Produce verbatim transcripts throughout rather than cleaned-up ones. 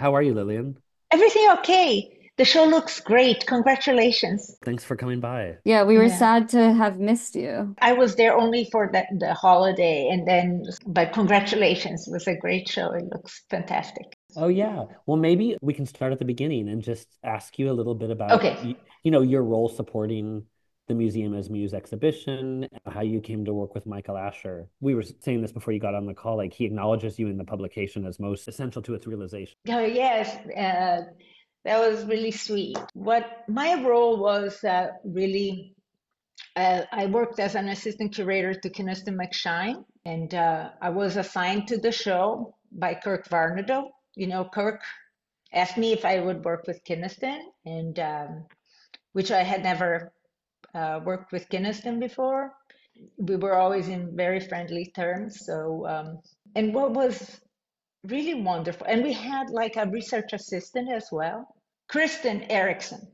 How are you, Lillian? Everything okay? The show looks great. Congratulations. Thanks for coming by. Yeah, we were Yeah. sad to have missed you. I was there only for the, the holiday and then, but congratulations. It was a great show. It looks fantastic. Oh yeah. Well, maybe we can start at the beginning and just ask you a little bit about Okay. you, you know, your role supporting the Museum as Muse exhibition, how you came to work with Michael Asher. We were saying this before you got on the call, like he acknowledges you in the publication as most essential to its realization. Oh, yes. Uh, that was really sweet. What my role was uh, really, uh, I worked as an assistant curator to Kynaston McShine, and uh, I was assigned to the show by Kirk Varnado. You know, Kirk asked me if I would work with Kynaston, and um, which I had never uh, worked with Kynaston before. We were always in very friendly terms. So, um, and what was really wonderful, and we had like a research assistant as well, Kristen Erickson,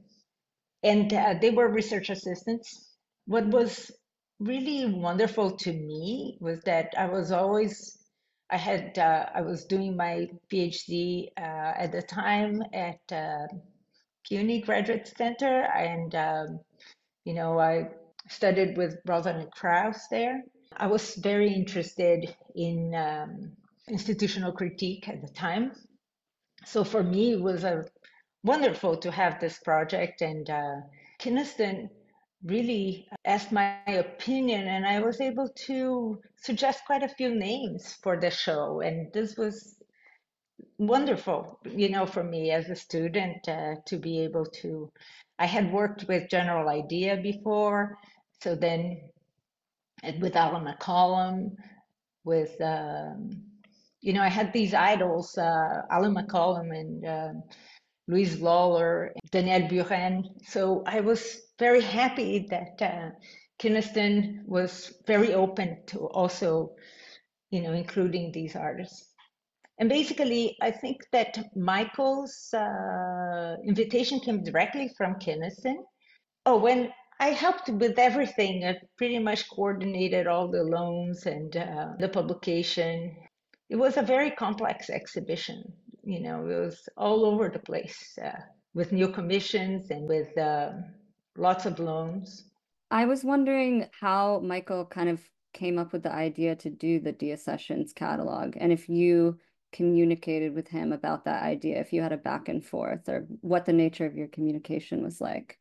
and uh, they were research assistants. What was really wonderful to me was that I was always I had uh, I was doing my PhD uh, at the time at uh, CUNY Graduate Center, and um, you know I studied with Rosalind Krauss there. I was very interested in um, institutional critique at the time, so for me it was a wonderful to have this project, and uh, Kynaston really asked my opinion, and I was able to suggest quite a few names for the show, and this was wonderful, you know, for me as a student uh, to be able to. I had worked with General Idea before, so then and with Alan McCollum, with um, you know, I had these idols, uh, Alan McCollum and um Louise Lawler, Danielle Buren. So I was very happy that uh, Kynaston was very open to also, you know, including these artists. And basically, I think that Michael's uh, invitation came directly from Kynaston. Oh, when I helped with everything, I pretty much coordinated all the loans and uh, the publication. It was a very complex exhibition. You know, it was all over the place uh, with new commissions and with uh, lots of loans. I was wondering how Michael kind of came up with the idea to do the Dia Sessions catalog, and if you communicated with him about that idea, if you had a back and forth, or what the nature of your communication was like.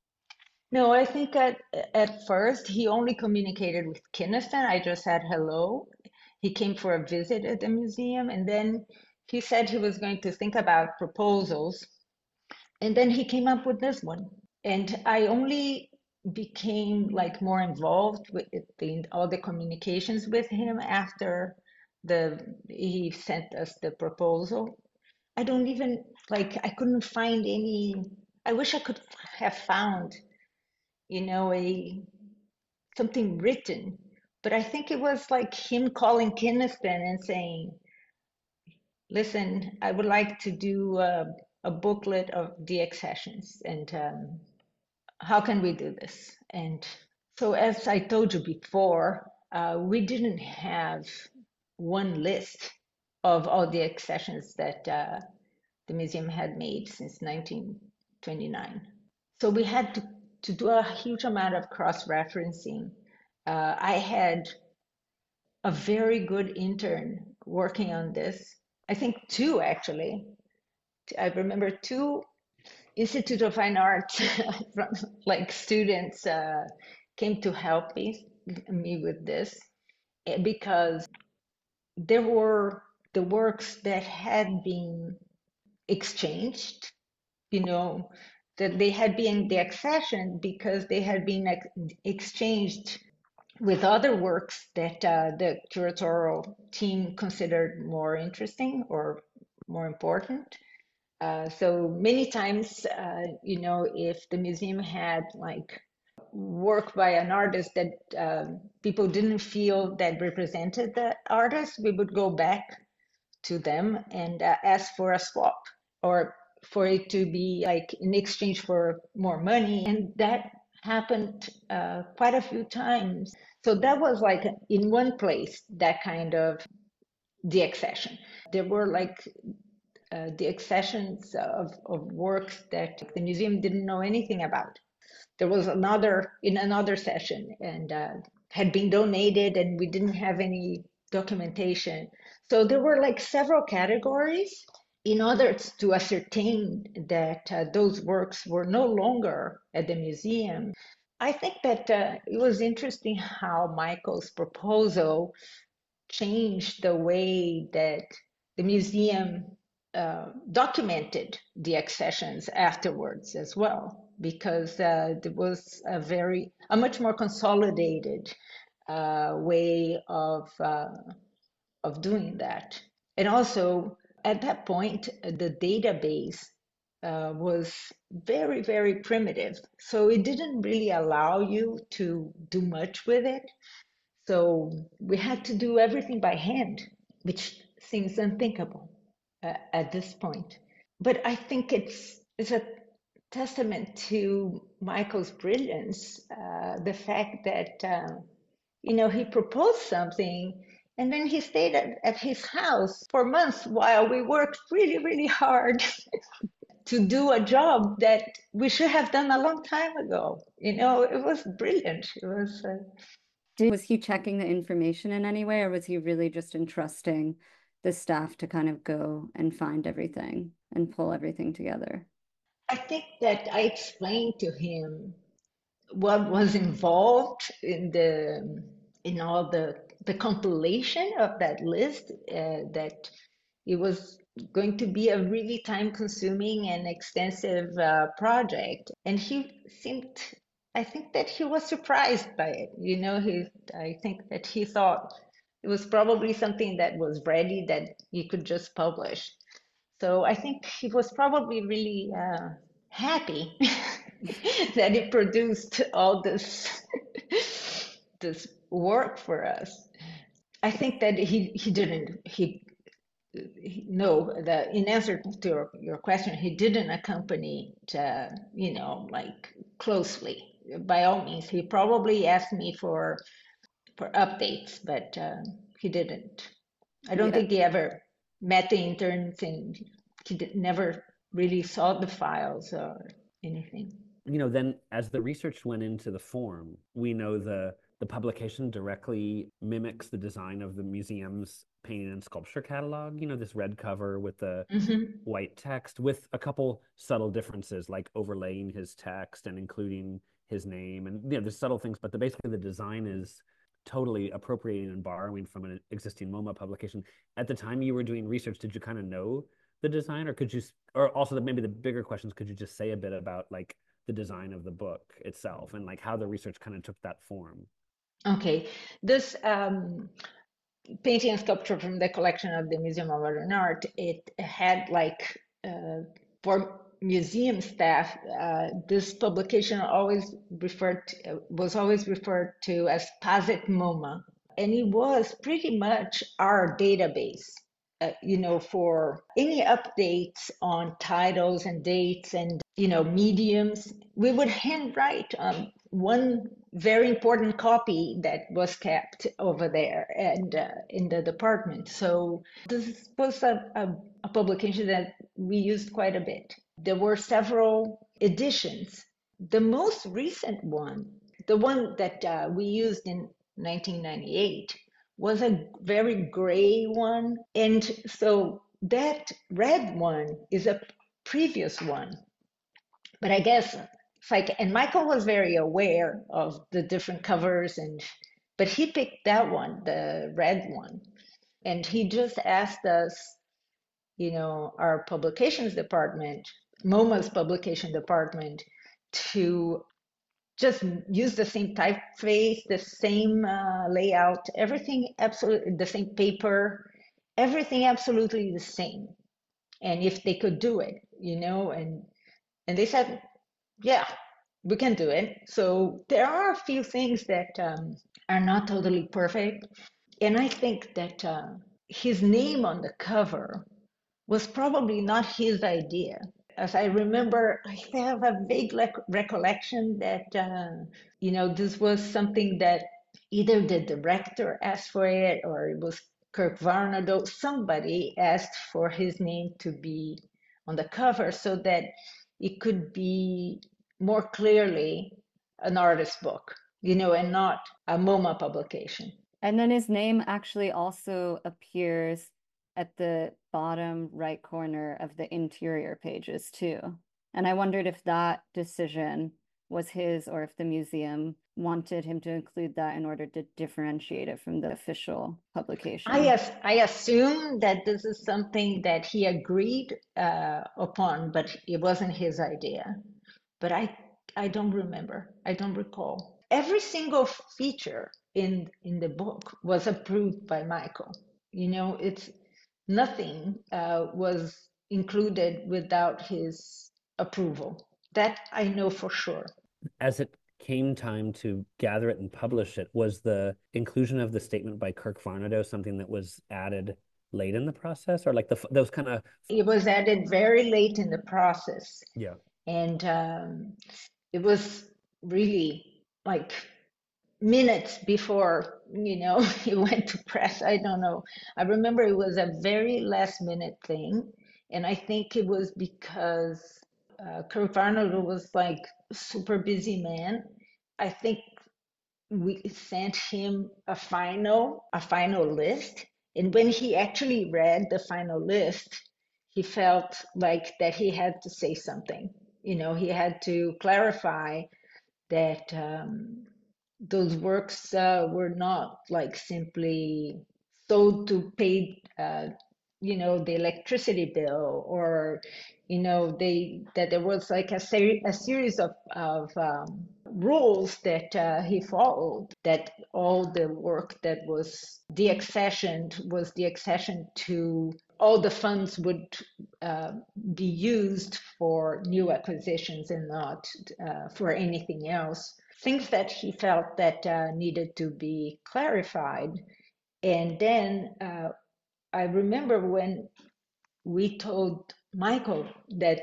No, I think at at first he only communicated with Kynaston. I just said hello. He came for a visit at the museum, and then he said he was going to think about proposals, and then he came up with this one. And I only became like more involved with the, all the communications with him after the he sent us the proposal. I don't even like I couldn't find any. I wish I could have found, you know, a something written, but I think it was like him calling Kynaston and saying, "Listen, I would like to do a, a booklet of D X sessions, and um, how can we do this?" And so, as I told you before, uh, we didn't have one list of all the accessions that uh, the museum had made since nineteen twenty-nine. So we had to, to do a huge amount of cross-referencing. Uh, I had a very good intern working on this. I think two actually. I remember two Institute of Fine Arts like students uh, came to help me me with this eh, because there were the works that had been exchanged, you know, that they had been the accession because they had been ex- exchanged with other works that uh, the curatorial team considered more interesting or more important. Uh, so many times, uh, you know, if the museum had like work by an artist that um, people didn't feel that represented the artist, we would go back to them and uh, ask for a swap or for it to be like in exchange for more money. And that happened uh, quite a few times. So that was like in one place, that kind of deaccession. There were like uh, the accessions of, of works that the museum didn't know anything about. There was another in another session and uh, had been donated, and we didn't have any documentation. So there were like several categories in order to ascertain that uh, those works were no longer at the museum. I think that uh, it was interesting how Michael's proposal changed the way that the museum uh, documented the accessions afterwards as well, because uh, there was a very, a much more consolidated uh, way of uh, of doing that. And also, at that point, the database uh, was very, very primitive. So it didn't really allow you to do much with it. So we had to do everything by hand, which seems unthinkable uh, at this point. But I think it's, it's a testament to Michael's brilliance, uh, the fact that, uh, you know, he proposed something and then he stayed at, at his house for months while we worked really, really hard to do a job that we should have done a long time ago. You know, it was brilliant. It was. Uh... Did, was he checking the information in any way, or was he really just entrusting the staff to kind of go and find everything and pull everything together? I think that I explained to him what was involved in the in all the the compilation of that list, uh, that it was going to be a really time-consuming and extensive uh, project, and he seemed, I think that he was surprised by it. You know, he I think that he thought it was probably something that was ready that you could just publish. So I think he was probably really uh, happy that it produced all this this work for us. I think that he he didn't he, he no the in answer to your, your question, he didn't accompany to, you know, like closely. By all means, he probably asked me for for updates, but uh, he didn't. I don't yeah. think he ever met the interns, and he did, never really saw the files or anything. You know, then as the research went into the form, we know the the publication directly mimics the design of the museum's painting and sculpture catalog. You know, this red cover with the mm-hmm. white text, with a couple subtle differences, like overlaying his text and including his name, and you know, there's subtle things, but the, basically the design is totally appropriating and borrowing from an existing MoMA publication. At the time you were doing research, did you kind of know the design, or could you, or also the, maybe the bigger questions, could you just say a bit about like the design of the book itself and like how the research kind of took that form? Okay, this um, painting and sculpture from the collection of the Museum of Modern Art, it had like, uh, for museum staff, uh, this publication always referred to, was always referred to as Posit MoMA, and it was pretty much our database. Uh, you know, for any updates on titles and dates and, you know, mediums, we would handwrite um, one very important copy that was kept over there and uh, in the department. So this was a, a, a publication that we used quite a bit. There were several editions. The most recent one, the one that uh, we used in nineteen ninety-eight, was a very gray one. And so that red one is a previous one. But I guess, like, and Michael was very aware of the different covers, and but he picked that one, the red one. And he just asked us, you know, our publications department, MoMA's publication department, to just use the same typeface, the same uh, layout, everything absolutely the same paper, everything absolutely the same. And if they could do it, you know, and and they said, yeah, we can do it. So there are a few things that um, are not totally perfect. And I think that uh, his name on the cover was probably not his idea. As I remember, I have a vague recollection that, uh, you know, this was something that either the director asked for it, or it was Kirk Varnado, somebody asked for his name to be on the cover so that it could be more clearly an artist book, you know, and not a MoMA publication. And then his name actually also appears at the bottom right corner of the interior pages too. And I wondered if that decision was his or if the museum wanted him to include that in order to differentiate it from the official publication. I, as, I assume that this is something that he agreed uh, upon, but it wasn't his idea. But I, I don't remember. I don't recall. Every single feature in in the book was approved by Michael. You know, it's nothing uh, was included without his approval. That I know for sure. As it came time to gather it and publish it, was the inclusion of the statement by Kirk Varnado something that was added late in the process, or like the those kind of? It was added very late in the process. Yeah. And um, it was really like minutes before, you know, it went to press. I don't know. I remember it was a very last minute thing. And I think it was because uh, Kirk Varnado was like a super busy man. I think we sent him a final, a final list. And when he actually read the final list, he felt like that he had to say something. You know, he had to clarify that um, those works uh, were not like simply sold to pay, uh, you know, the electricity bill, or, you know, they that there was like a, ser- a series of, of um, rules that uh, he followed, that all the work that was deaccessioned was deaccessioned to all the funds would uh, be used for new acquisitions and not uh, for anything else. Things that he felt that uh, needed to be clarified. And then uh, I remember when we told Michael that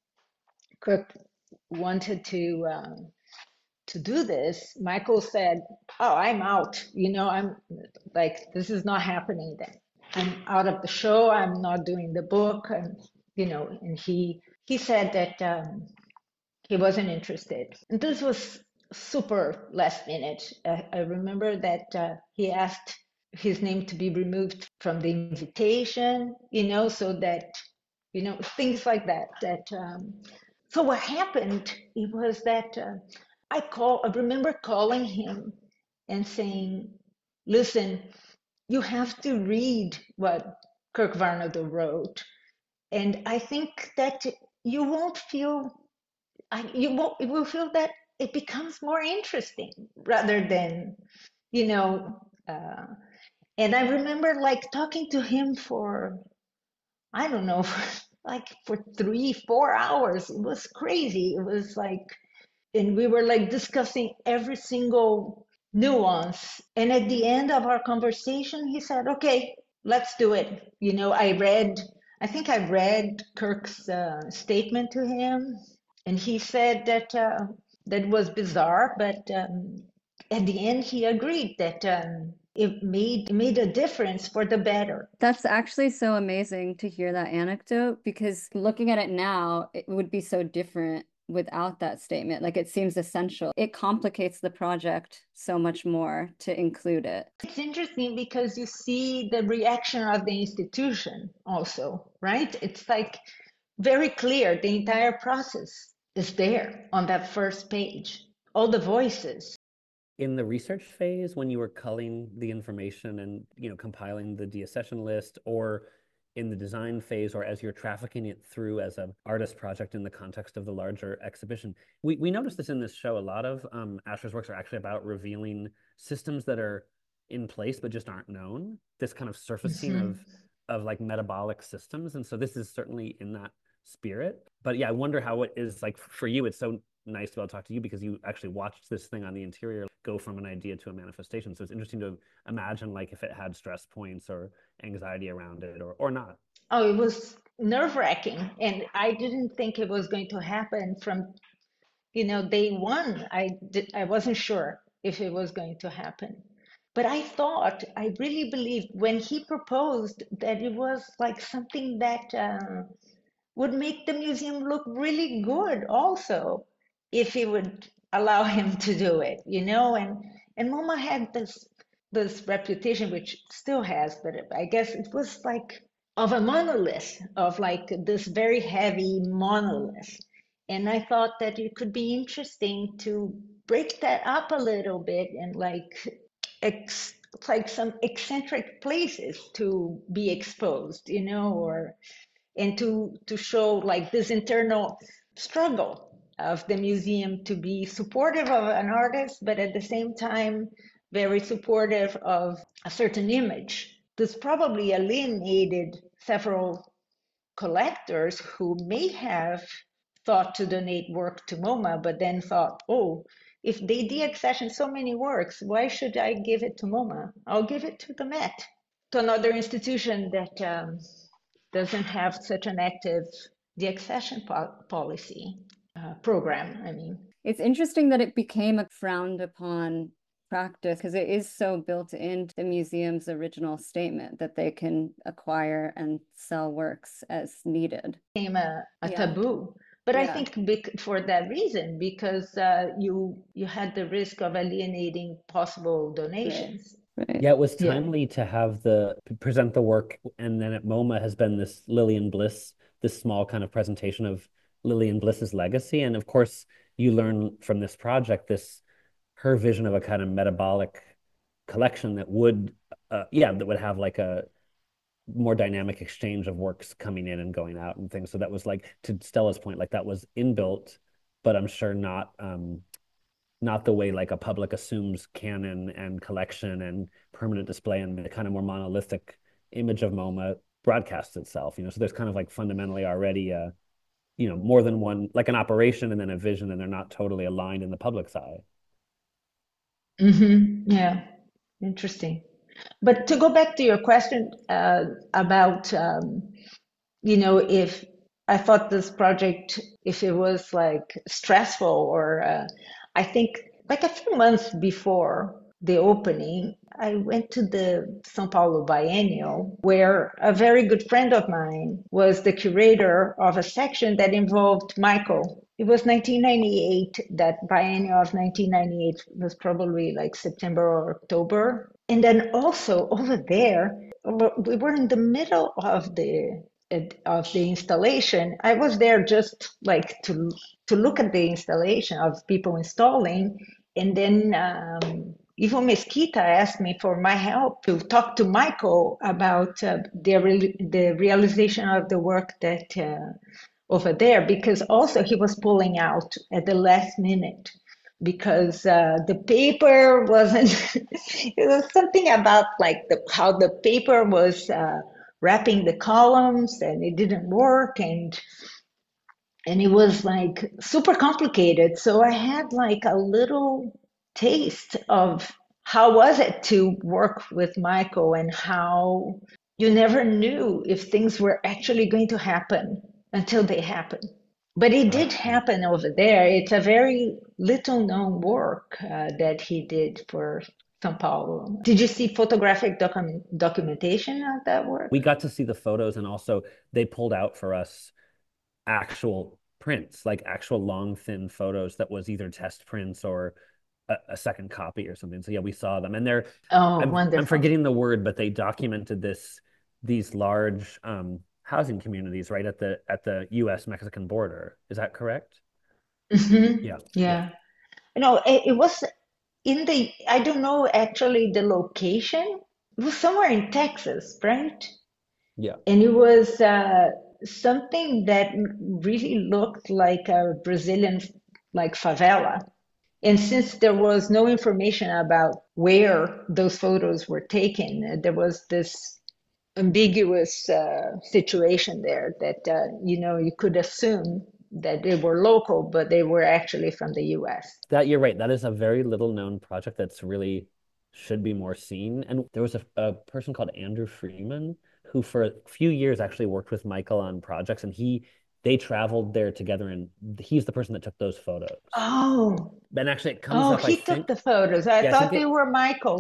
Kirk wanted to um, to do this, Michael said, "Oh, I'm out. You know, I'm like, this is not happening then. I'm out of the show. I'm not doing the book." And, you know, and he he said that um, he wasn't interested. And this was super last minute. Uh, I remember that uh, he asked his name to be removed from the invitation, you know, so that, you know, things like that. That um, so what happened? It was that uh, I call. I remember calling him and saying, "Listen, you have to read what Kirk Varnado wrote, and I think that you won't feel, I, you won't, you will feel that it becomes more interesting rather than, you know." Uh, and I remember like talking to him for, I don't know, like for three, four hours. It was crazy. It was like, and we were like discussing every single nuance. And at the end of our conversation, he said, "Okay, let's do it." You know, I read, I think I read Kirk's uh, statement to him, and he said that uh, that was bizarre, but um, at the end, he agreed that um, it made it made a difference for the better. That's actually so amazing to hear that anecdote, because looking at it now, it would be so different without that statement. Like, it seems essential. It complicates the project so much more to include it. It's interesting because you see the reaction of the institution also, right? It's like very clear. The entire process is there on that first page. All the voices. In the research phase, when you were culling the information and, you know, compiling the deaccession list, or in the design phase, or as you're trafficking it through as an artist project in the context of the larger exhibition, we, we noticed this in this show. A lot of um, Asher's works are actually about revealing systems that are in place but just aren't known. This kind of surfacing mm-hmm. of of like metabolic systems, and so this is certainly in that spirit. But yeah, I wonder how it is like for you. It's so nice to be able to talk to you because you actually watched this thing on the interior go from an idea to a manifestation. So it's interesting to imagine like if it had stress points or anxiety around it, or or not. Oh, it was nerve-wracking, and I didn't think it was going to happen from, you know, day one. I did, I wasn't sure if it was going to happen. But I thought, I really believed when he proposed that it was like something that uh, would make the museum look really good also, if he would allow him to do it, you know? And and MoMA had this this reputation, which still has, but I guess it was like of a monolith, of like this very heavy monolith. And I thought that it could be interesting to break that up a little bit and like ex like some eccentric places to be exposed, you know, or and to to show like this internal struggle of the museum to be supportive of an artist, but at the same time very supportive of a certain image. This probably alienated several collectors who may have thought to donate work to MoMA, but then thought, oh, if they deaccession so many works, why should I give it to MoMA? I'll give it to the Met, to another institution that um, doesn't have such an active deaccession po- policy uh, program, I mean. It's interesting that it became a frowned upon practice because it is so built into the museum's original statement that they can acquire and sell works as needed. It became a, a Yeah. taboo. But Yeah. I think bec- for that reason, because uh, you you had the risk of alienating possible donations. Right. Yeah, it was Yeah. timely to have the present the work, and then at MoMA has been this Lillian Bliss, this small kind of presentation of Lillian Bliss's legacy. And of course, you learn from this project this her vision of a kind of metabolic collection that would, uh, yeah, that would have like a more dynamic exchange of works coming in and going out and things. So that was like, to Stella's point, like that was inbuilt, but I'm sure not um not the way like a public assumes canon and collection and permanent display and the kind of more monolithic image of MoMA broadcasts itself, you know. So there's kind of like fundamentally already a, you know, more than one, like an operation and then a vision, and they're not totally aligned in the public's eye. Mm-hmm. Yeah, interesting. But to go back to your question uh, about, um, you know, if I thought this project, if it was like stressful or uh, I think like a few months before the opening, I went to the São Paulo Biennial, where a very good friend of mine was the curator of a section that involved Michael. It was nineteen ninety-eight, that biennial of nineteen ninety-eight was probably like September or October. And then also over there, we were in the middle of the of the installation. I was there just like to to look at the installation of people installing, and then um, Ivo Mesquita asked me for my help to talk to Michael about uh, the re- the realization of the work that uh, over there, because also he was pulling out at the last minute because uh, the paper wasn't. It was something about like the how the paper was uh, wrapping the columns, and it didn't work, and and it was like super complicated. So I had like a little taste of how was it to work with Michael, and how you never knew if things were actually going to happen until they happened. But it did happen over there. It's a very little known work uh, that he did for São Paulo. Did you see photographic document documentation of that work? We got to see the photos, and also they pulled out for us actual prints, like actual long, thin photos that was either test prints or a, a second copy or something. So yeah, we saw them, and they're Oh, I'm, wonderful. I'm forgetting the word, but they documented this these large um, housing communities right at the at the U S Mexican border. Is that correct? Mm-hmm. Yeah. Yeah. No, it, it was in the, I don't know actually the location. It was somewhere in Texas, right? Yeah. And it was uh, something that really looked like a Brazilian, like favela. And since there was no information about where those photos were taken, there was this ambiguous uh, situation there that, uh, you know, you could assume that they were local, but they were actually from the U S. That you're right. That is a very little known project that's really should be more seen. And there was a, a person called Andrew Freeman who for a few years actually worked with Michael on projects, and he they traveled there together, and he's the person that took those photos. Oh, And actually it comes oh, up, I he took think. the photos. I Yeah, I thought think they it- were Michael's.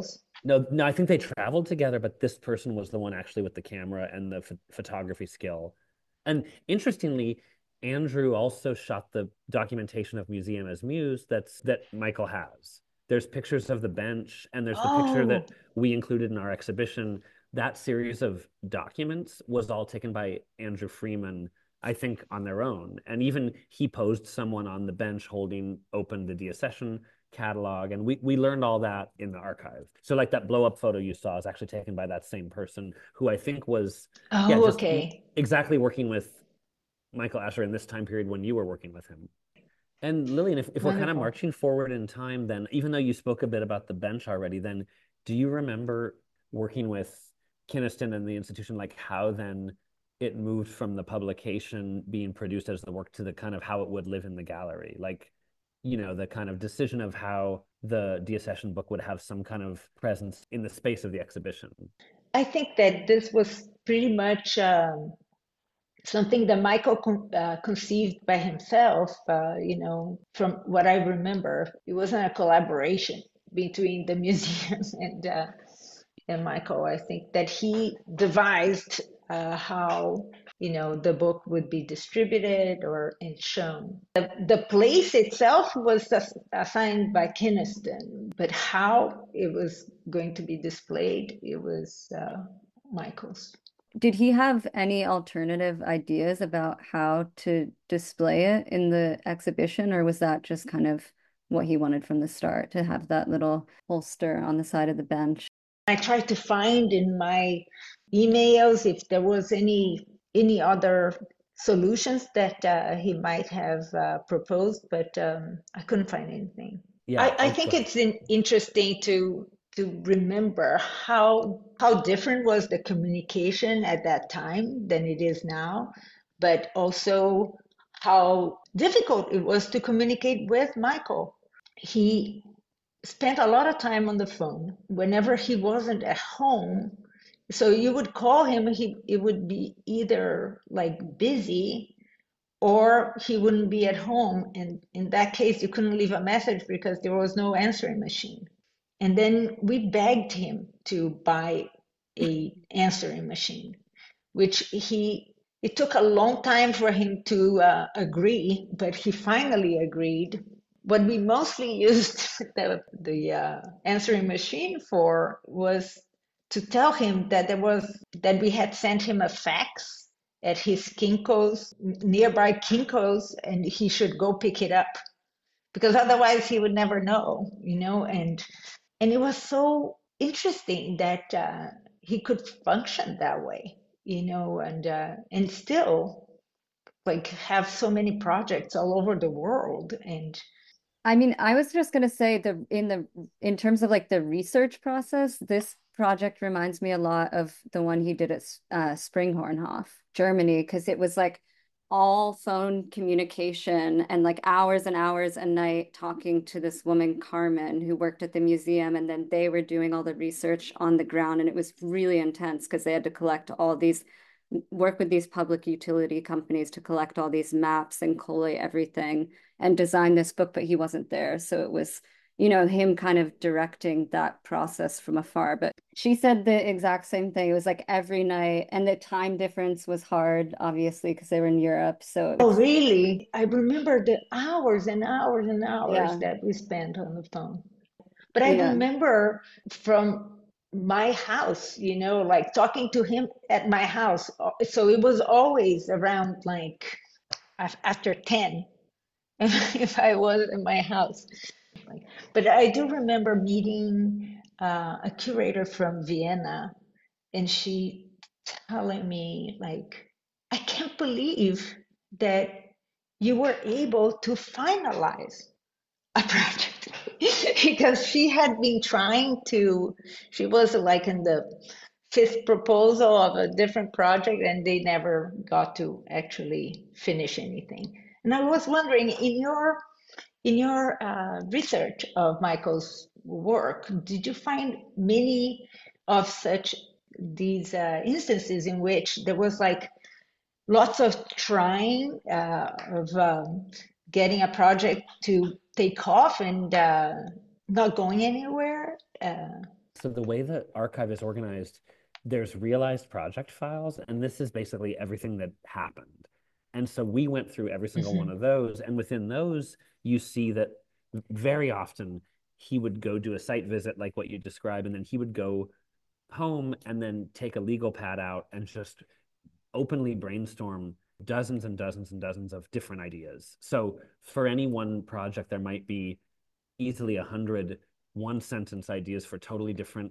No, no, I think they traveled together, but this person was the one actually with the camera and the ph photography skill. And interestingly, Andrew also shot the documentation of Museum as Muse that's that Michael has. There's pictures of the bench, and there's the picture Oh, that we included in our exhibition. That series of documents was all taken by Andrew Freeman, I think, on their own. And even he posed someone on the bench holding open the Diaccession catalog, and we we learned all that in the archive. So like that blow up photo you saw is actually taken by that same person who I think was, yeah, oh, just okay. exactly working with Michael Asher in this time period when you were working with him. And Lillian, if, if we're kind of Wonderful. marching forward in time, then even though you spoke a bit about the bench already, then do you remember working with Kynaston and the institution, like how then it moved from the publication being produced as the work to the kind of how it would live in the gallery? Like, you know, the kind of decision of how the Diaccession book would have some kind of presence in the space of the exhibition. I think that this was pretty much um, something that Michael con uh, conceived by himself, uh, you know, from what I remember. It wasn't a collaboration between the museum and uh, and Michael. I think that he devised uh, how, you know, the book would be distributed or and shown. The, the place itself was ass assigned by Kynaston, but how it was going to be displayed, it was uh, Michael's. Did he have any alternative ideas about how to display it in the exhibition, or was that just kind of what he wanted from the start, to have that little holster on the side of the bench? I tried to find in my emails if there was any any other solutions that uh, he might have uh, proposed, but um, I couldn't find anything. Yeah, I, I oh, go think ahead. it's in, interesting to to remember how how different was the communication at that time than it is now, but also how difficult it was to communicate with Michael. He spent a lot of time on the phone whenever he wasn't at home. So you would call him, he it would be either like busy or he wouldn't be at home. And in that case, you couldn't leave a message because there was no answering machine. And then we begged him to buy a answering machine, which he it took a long time for him to uh, agree, but he finally agreed. What we mostly used the, the uh, answering machine for was to tell him that there was that we had sent him a fax at his Kinko's nearby Kinko's, and he should go pick it up because otherwise he would never know, you know. And and it was so interesting that uh, he could function that way, you know, and uh, and still like have so many projects all over the world. And I mean, I was just gonna say the in the in terms of like the research process, this project reminds me a lot of the one he did at uh, Springhornhof, Germany, because it was like all phone communication and like hours and hours a night talking to this woman, Carmen, who worked at the museum, and then they were doing all the research on the ground, and it was really intense because they had to collect all these, work with these public utility companies to collect all these maps and collate everything and design this book, but he wasn't there. So it was, you know, him kind of directing that process from afar. But she said the exact same thing. It was like every night, and the time difference was hard, obviously, because they were in Europe. So oh, it's, really? I remember the hours and hours and hours yeah, that we spent on the phone. But I yeah. remember from my house, you know, like talking to him at my house. So it was always around like after ten if I was in my house. But I do remember meeting uh, a curator from Vienna, and she telling me, like, I can't believe that you were able to finalize a project because she had been trying to, she was like in the fifth proposal of a different project and they never got to actually finish anything. And I was wondering, in your in your uh, research of Michael's work, did you find many of such these uh, instances in which there was like lots of trying uh, of um, getting a project to take off and uh, not going anywhere? Uh, So the way that archive is organized, there's realized project files, and this is basically everything that happened. And so we went through every single Mm-hmm. one of those, and within those, you see that very often he would go do a site visit like what you described, and then he would go home and then take a legal pad out and just openly brainstorm dozens and dozens and dozens of different ideas. So for any one project, there might be easily a hundred one sentence ideas for totally different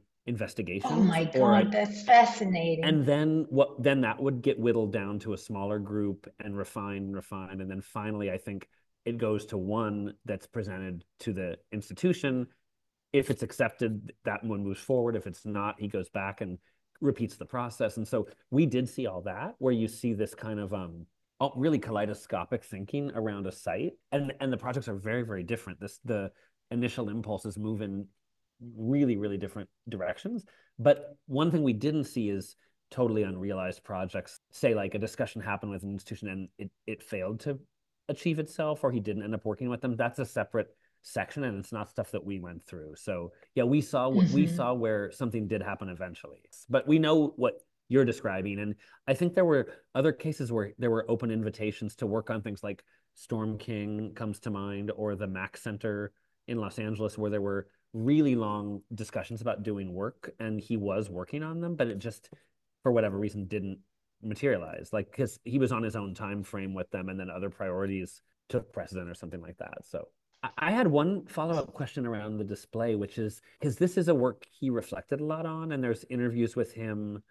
Oh investigations my or I, God, that's fascinating. and then what then that would get whittled down to a smaller group and refined and refined, and then finally I think it goes to one that's presented to the institution. If it's accepted, that one moves forward. If it's not, he goes back and repeats the process. And so we did see all that, where you see this kind of um really kaleidoscopic thinking around a site, and and the projects are very very different. This the initial impulses move in really really different directions. But one thing we didn't see is totally unrealized projects. Say like a discussion happened with an institution and it it failed to achieve itself, or he didn't end up working with them. That's a separate section, and it's not stuff that we went through. So yeah, we saw what we Mm-hmm. saw where something did happen eventually, but we know what you're describing. And I think there were other cases where there were open invitations to work on things like Storm King comes to mind, or the Mac Center in Los Angeles, where there were really long discussions about doing work, and he was working on them, but it just, for whatever reason, didn't materialize. Like, because he was on his own time frame with them, and then other priorities took precedent or something like that. So I had one follow-up question around the display, which is because this is a work he reflected a lot on, and there's interviews with him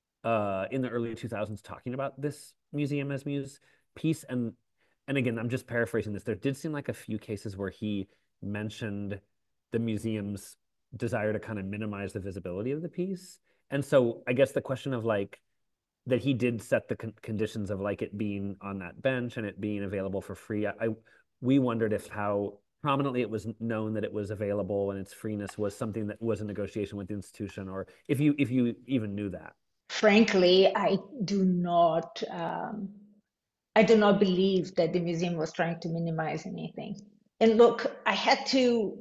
uh, in the early two thousands talking about this Museum as Muse piece. And and again, I'm just paraphrasing this. There did seem like a few cases where he mentioned the museum's desire to kind of minimize the visibility of the piece. And so I guess the question of like that he did set the con conditions of like it being on that bench and it being available for free. I, I we wondered if how prominently it was known that it was available and its freeness was something that was a negotiation with the institution, or if you if you even knew that. Frankly, I do not. Um, I do not believe that the museum was trying to minimize anything. And look, I had to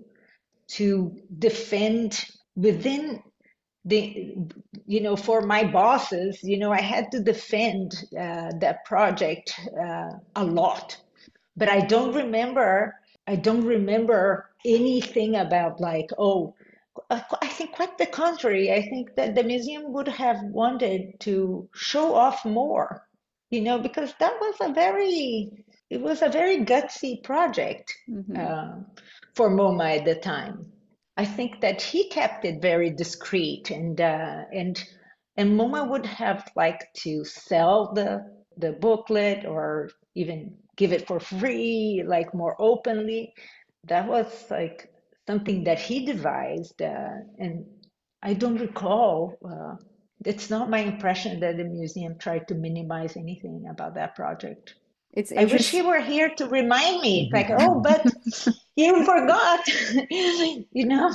to defend within the, you know, for my bosses, you know, I had to defend uh, that project uh, a lot. But I don't remember. I don't remember anything about like, oh, uh, I think quite the contrary. I think that the museum would have wanted to show off more, you know, because that was a very, it was a very gutsy project Mm-hmm. uh, for MoMA at the time. I think that he kept it very discreet, and uh, and and MoMA would have liked to sell the the booklet or even give it for free, like more openly. That was like something that he devised, uh, and I don't recall. Uh, it's not my impression that the museum tried to minimize anything about that project. It's I wish he interesting. were here to remind me, like, oh, but you forgot, you know.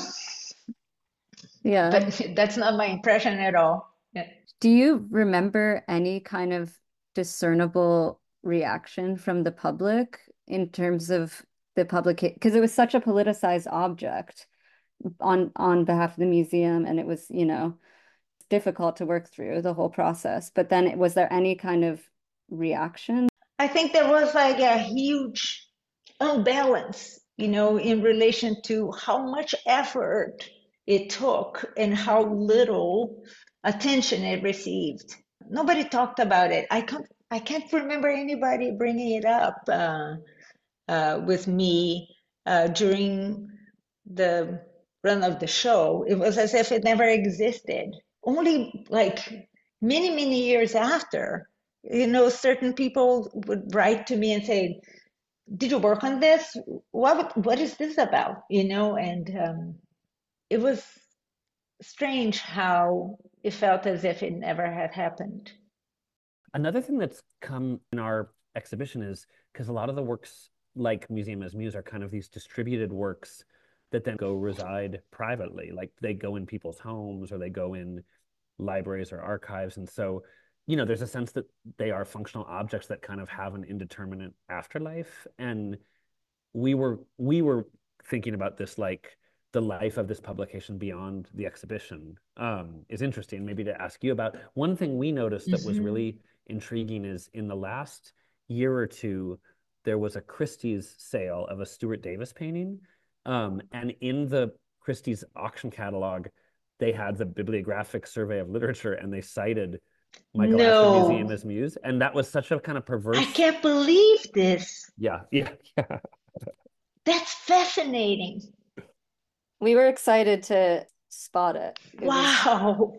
Yeah. But that's not my impression at all. Yeah. Do you remember any kind of discernible reaction from the public in terms of the public? Because it was such a politicized object on on behalf of the museum, and it was, you know, difficult to work through the whole process. But then was there any kind of reaction? I think there was like a huge unbalance, you know, in relation to how much effort it took and how little attention it received. Nobody talked about it. I can't, I can't remember anybody bringing it up uh, uh, with me uh, during the run of the show. It was as if it never existed. Only like many, many years after, you know, certain people would write to me and say, did you work on this? What what is this about? You know, and um, it was strange how it felt as if it never had happened. Another thing that's come in our exhibition is because a lot of the works like Museum as Muse are kind of these distributed works that then go reside privately. Like they go in people's homes or they go in libraries or archives. And so, you know, there's a sense that they are functional objects that kind of have an indeterminate afterlife. And we were we were thinking about this like the life of this publication beyond the exhibition um, is interesting. Maybe to ask you about one thing we noticed that was Mm-hmm. really intriguing is in the last year or two, there was a Christie's sale of a Stuart Davis painting. Um, and in the Christie's auction catalog, they had the Bibliographic Survey of Literature and they cited Michael Astor Museum No, as muse. And that was such a kind of I perverse, can't believe this. yeah, yeah, yeah. That's fascinating. We were excited to spot it. It was, Wow.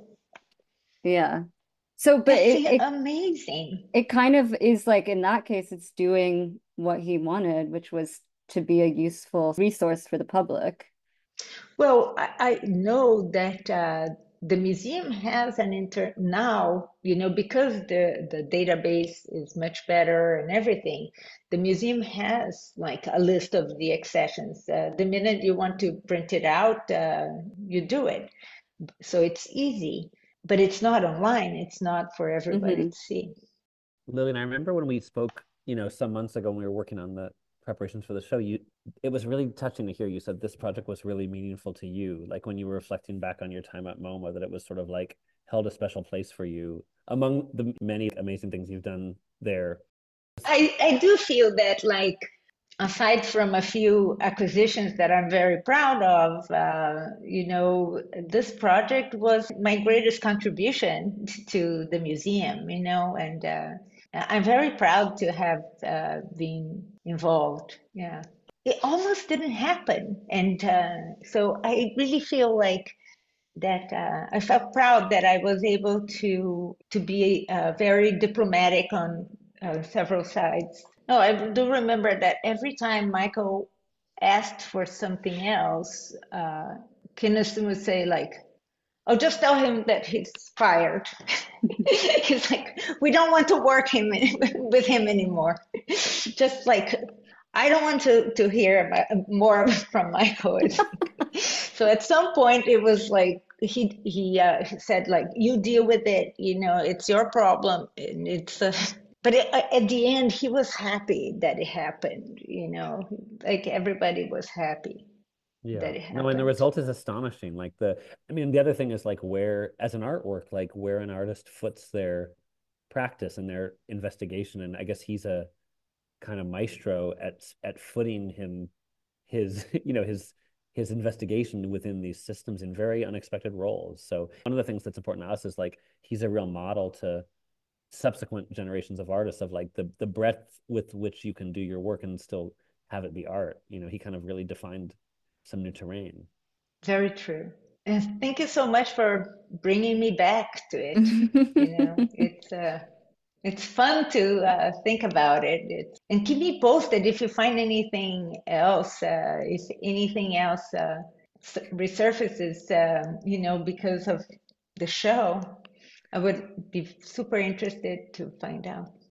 yeah. So, but That's it, i- it amazing. it kind of is like in that case, it's doing what he wanted, which was to be a useful resource for the public. Well, I, I know that uh, the museum has an inter now, you know, because the, the database is much better and everything, the museum has like a list of the accessions. Uh, the minute you want to print it out, uh, you do it. So it's easy, but it's not online. It's not for everybody Hmm. to see. Lillian, I remember when we spoke, you know, some months ago when we were working on the preparations for the show, you it was really touching to hear you said this project was really meaningful to you. Like when you were reflecting back on your time at MoMA, that it was sort of like held a special place for you among the many amazing things you've done there. I, I do feel that, like, aside from a few acquisitions that I'm very proud of, uh, you know, this project was my greatest contribution to the museum, you know, and uh, I'm very proud to have uh, been involved. Yeah. It almost didn't happen. And uh, so I really feel like that uh, I felt proud that I was able to to be uh, very diplomatic on uh, several sides. No, I do remember that every time Michael asked for something else, uh, Kinnison would say like, "Oh, just tell him that he's fired." He's like, "We don't want to work him with him anymore." Just like, I don't want to to hear about, more from Michael. So at some point it was like he he uh, said like, you deal with it, you know, it's your problem, and it's uh, but it, uh, at the end he was happy that it happened, you know, like everybody was happy Yeah. that it No, and the happened. result is astonishing. Like the, I mean, the other thing is like where, as an artwork, like where an artist foots their practice and their investigation. And I guess he's a kind of maestro at at footing him his you know his his investigation within these systems in very unexpected roles. So one of the things that's important to us is like he's a real model to subsequent generations of artists of like the the breadth with which you can do your work and still have it be art. You know, he kind of really defined some new terrain. Very true. And thank you so much for bringing me back to it. You know, it's uh, it's fun to uh, think about it. It's, and keep me posted if you find anything else, uh, if anything else uh, resurfaces, uh, you know, because of the show. I would be super interested to find out.